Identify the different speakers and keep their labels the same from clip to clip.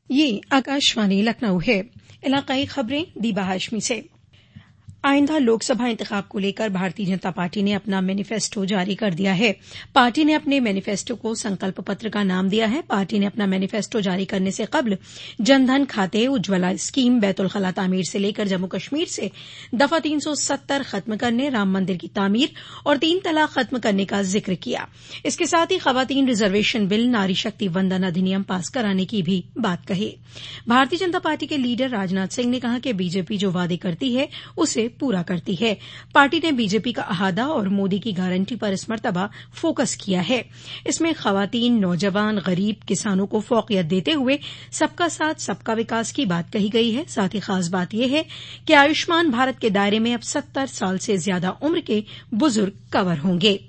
Speaker 1: ये आकाशवाणी लखनऊ है। इलाकाई खबरें दीबा हाशमी से। आइंदा लोकसभा इंतखाब को लेकर भारतीय जनता पार्टी ने अपना मैनिफेस्टो जारी कर दिया है। पार्टी ने अपने मैनिफेस्टो को संकल्प पत्र का नाम दिया है। पार्टी ने अपना मैनिफेस्टो जारी करने से कबल जनधन खाते, उज्ज्वला स्कीम, बैतुल खला तामीर से लेकर जम्मू कश्मीर से दफा 370 खत्म करने, राम मंदिर की तामीर और 3 तलाक खत्म करने का जिक्र किया। इसके साथ ही खवातीन रिजर्वेशन बिल, नारी शक्ति वंदन अधिनियम पास कराने की भी बात कही। भारतीय जनता पार्टी के लीडर राजनाथ सिंह ने कहा कि बीजेपी जो वादे करती है उसे पूरा करती है। पार्टी ने बीजेपी का अहादा और मोदी की गारंटी पर इस मर्तबा फोकस किया है। इसमें खवातीन, नौजवान, गरीब, किसानों को फौकियत देते हुए सबका साथ सबका विकास की बात कही गई है। साथ ही खास बात यह है कि आयुष्मान भारत के दायरे में अब 70 साल से ज्यादा उम्र के बुजुर्ग कवर होंगे।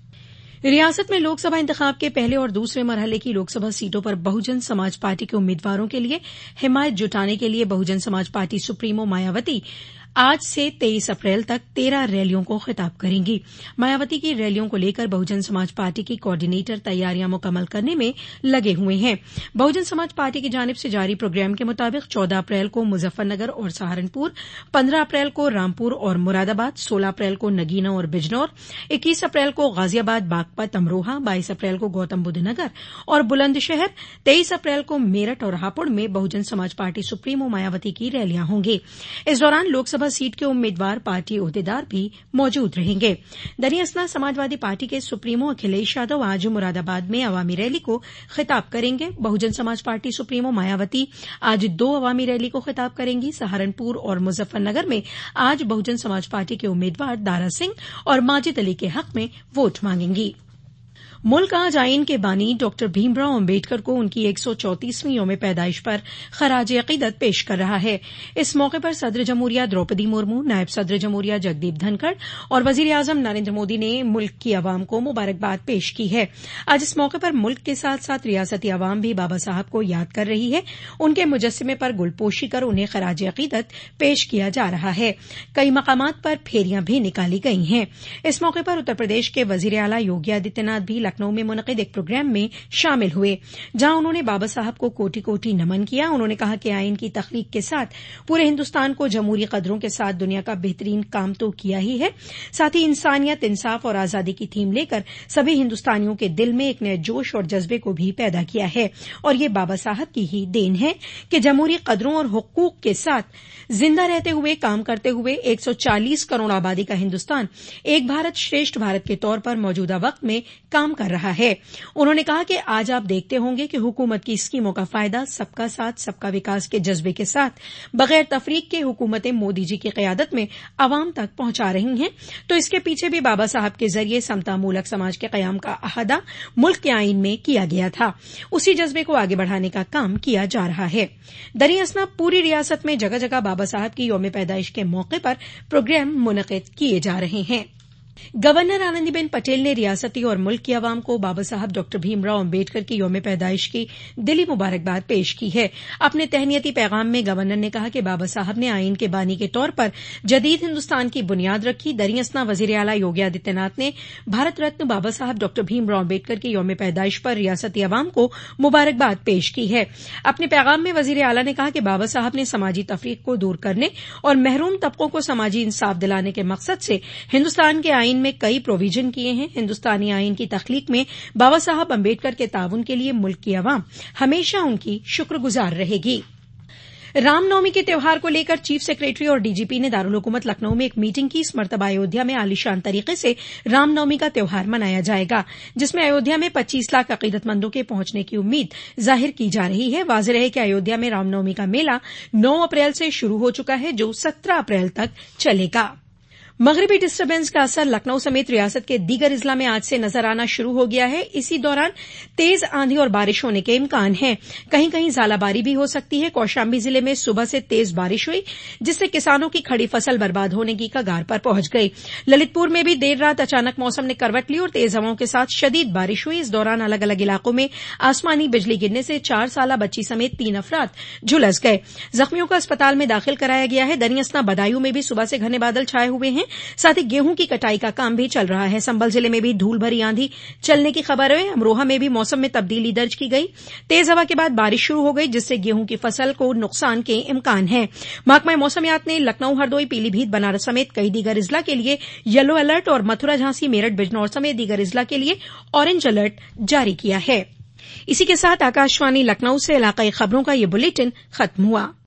Speaker 1: रियासत में लोकसभा इंतखाब के पहले और दूसरे मरहले की लोकसभा सीटों पर बहुजन समाज पार्टी के उम्मीदवारों के लिए हिमायत जुटाने के लिए बहुजन समाज पार्टी सुप्रीमो मायावती आज से 23 अप्रैल तक 13 रैलियों को खिताब करेंगी। मायावती की रैलियों को लेकर बहुजन समाज पार्टी की कोऑर्डिनेटर तैयारियां मुकम्मल करने में लगे हुए हैं। बहुजन समाज पार्टी की जानिब से जारी प्रोग्राम के मुताबिक 14 अप्रैल को मुजफ्फरनगर और सहारनपुर, 15 अप्रैल को रामपुर और मुरादाबाद, 16 अप्रैल को नगीना और बिजनौर, 21 अप्रैल को गाजियाबाद, बागपत, अमरोहा, 22 अप्रैल को गौतम बुद्ध नगर और बुलंदशहर, 23 अप्रैल को मेरठ और हापुड़ में बहुजन समाज पार्टी सुप्रीमो मायावती की रैलियां होंगी। इस दौरान लोकसभा सीट के उम्मीदवार, पार्टी ओहदेदार भी मौजूद रहेंगे। दरियासना समाजवादी पार्टी के सुप्रीमो अखिलेश यादव आज मुरादाबाद में अवामी रैली को खिताब करेंगे। बहुजन समाज पार्टी सुप्रीमो मायावती आज 2 अवामी रैली को खिताब करेंगी। सहारनपुर और मुजफ्फरनगर में आज बहुजन समाज पार्टी के उम्मीदवार दारा सिंह और माजिद अली के हक में वोट मांगेंगी। मुल्क आज आईन के बानी डॉक्टर भीमराव अम्बेडकर को उनकी 134वीं यौम पैदाइश पर खराज अकीदत पेश कर रहा है। इस मौके पर सदर जमहूरिया द्रौपदी मुर्मू, नायब सदर जमहूरिया जगदीप धनखड़ और वजीर आजम नरेंद्र मोदी ने मुल्क की अवाम को मुबारकबाद पेश की है। आज इस मौके पर मुल्क के साथ साथ रियासती अवाम भी बाबा साहब को याद कर रही है। उनके मुजस्सिमे पर गुलपोशी कर उन्हें खराज अकीदत पेश किया जा रहा है। कई मकामात पर फेरियां भी निकाली गई हैं। इस मौके पर उत्तर प्रदेश के वजीर आला योगी आदित्यनाथ भी लखनऊ में मुनक़िद एक प्रोग्राम में शामिल हुए, जहां उन्होंने बाबा साहब को कोटि कोटि नमन किया। उन्होंने कहा कि आईन की तख्लीक के साथ पूरे हिंदुस्तान को जमहूरी कदरों के साथ दुनिया का बेहतरीन काम तो किया ही है, साथ ही इंसानियत, इंसाफ और आजादी की थीम लेकर सभी हिंदुस्तानियों के दिल में एक नए जोश और जज्बे को भी पैदा किया है। और ये बाबा साहब की ही देन है कि जमहूरी कदरों और हुकूक के साथ जिंदा रहते हुए, काम करते हुए 140 करोड़ आबादी का हिंदुस्तान एक भारत श्रेष्ठ भारत के तौर पर मौजूदा वक्त में काम कर रहा है। उन्होंने कहा कि आज आप देखते होंगे कि हुकूमत की स्कीमों का फायदा सबका साथ सबका विकास के जज्बे के साथ बगैर तफरीक के हुकूमतें मोदी जी की क़यादत में अवाम तक पहुंचा रही हैं। तो इसके पीछे भी बाबा साहब के जरिए समता मूलक समाज के कयाम का अहदा मुल्क के आईन में किया गया था। उसी जज्बे को आगे बढ़ाने का काम किया जा रहा है। दरियासना पूरी रियासत में जगह जगह बाबा साहब की यौम पैदाइश के मौके पर प्रोग्राम मुनक़िद किए जा रहे हैं। गवर्नर आनंदीबेन पटेल ने रियासती और मुल्क की अवाम को बाबा साहब डॉक्टर भीमराव अम्बेडकर की यौम पैदाइश की दिली मुबारकबाद पेश की है। अपने तहनीती पैगाम में गवर्नर ने कहा कि बाबा साहब ने आईन के बानी के तौर पर जदीद हिंदुस्तान की बुनियाद रखी। दरियासना वजीर आला योगी आदित्यनाथ ने भारत रत्न बाबा साहब डॉक्टर भीमराव अम्बेडकर की यौम पैदाइश पर रियासती अवाम को मुबारकबाद पेश की है। अपने पैगाम में वजीर आला ने कहा कि बाबा साहब ने समाजी तफरीक को दूर करने और महरूम तबकों को समाजी इंसाफ दिलाने के मकसद से हिंदुस्तान के आईन में कई प्रोविजन किए हैं। हिंदुस्तानी आईन की तख्लीक में बाबा साहब अम्बेडकर के ताउन के लिए मुल्क की अवाम हमेशा उनकी शुक्रगुजार रहेगी। रामनवमी के त्यौहार को लेकर चीफ सेक्रेटरी और डीजीपी ने दारुल हुकूमत लखनऊ में एक मीटिंग की। इस मरतबा अयोध्या में आलीशान तरीके से रामनवमी का त्यौहार मनाया जाएगा, जिसमें अयोध्या में 25 लाख अकीदतमंदों के पहुंचने की उम्मीद जाहिर की जा रही है। वाज़ेह रहे कि अयोध्या में रामनवमी का मेला 9 अप्रैल से शुरू हो चुका है, जो 17 अप्रैल तक चलेगा। मगरिबी डिस्टर्बेंस का असर लखनऊ समेत रियासत के दीगर इजला में आज से नजर आना शुरू हो गया है। इसी दौरान तेज आंधी और बारिश होने के इम्कान हैं। कहीं कहीं ज़ालाबारी भी हो सकती है। कौशाम्बी जिले में सुबह से तेज बारिश हुई, जिससे किसानों की खड़ी फसल बर्बाद होने की कगार पर पहुंच गई। ललितपुर में भी देर रात अचानक मौसम ने करवट ली और तेज हवाओं के साथ शदीद बारिश हुई। इस दौरान अलग अलग इलाकों में आसमानी बिजली गिरने से 4 साला बच्ची समेत 3 अफराद झुलस गए। जख्मियों को अस्पताल में दाखिल कराया गया है। दरियासना बदायूं में भी सुबह से घने बादल छाए हुए हैं। साथ ही गेहूं की कटाई का काम भी चल रहा है। संभल जिले में भी धूल भरी आंधी चलने की खबर है। अमरोहा में भी मौसम में तब्दीली दर्ज की गई। तेज हवा के बाद बारिश शुरू हो गई, जिससे गेहूं की फसल को नुकसान के इम्कान है। महकमा मौसमियात ने लखनऊ, हरदोई, पीलीभीत, बनारस समेत कई दीगर इजला के लिए येलो अलर्ट और मथुरा, झांसी, मेरठ, बिजनौर समेत दीगर इजला के लिए ऑरेंज अलर्ट जारी किया है। इसी के साथ आकाशवाणी लखनऊ से इलाकाई खबरों का ये बुलेटिन खत्म हुआ।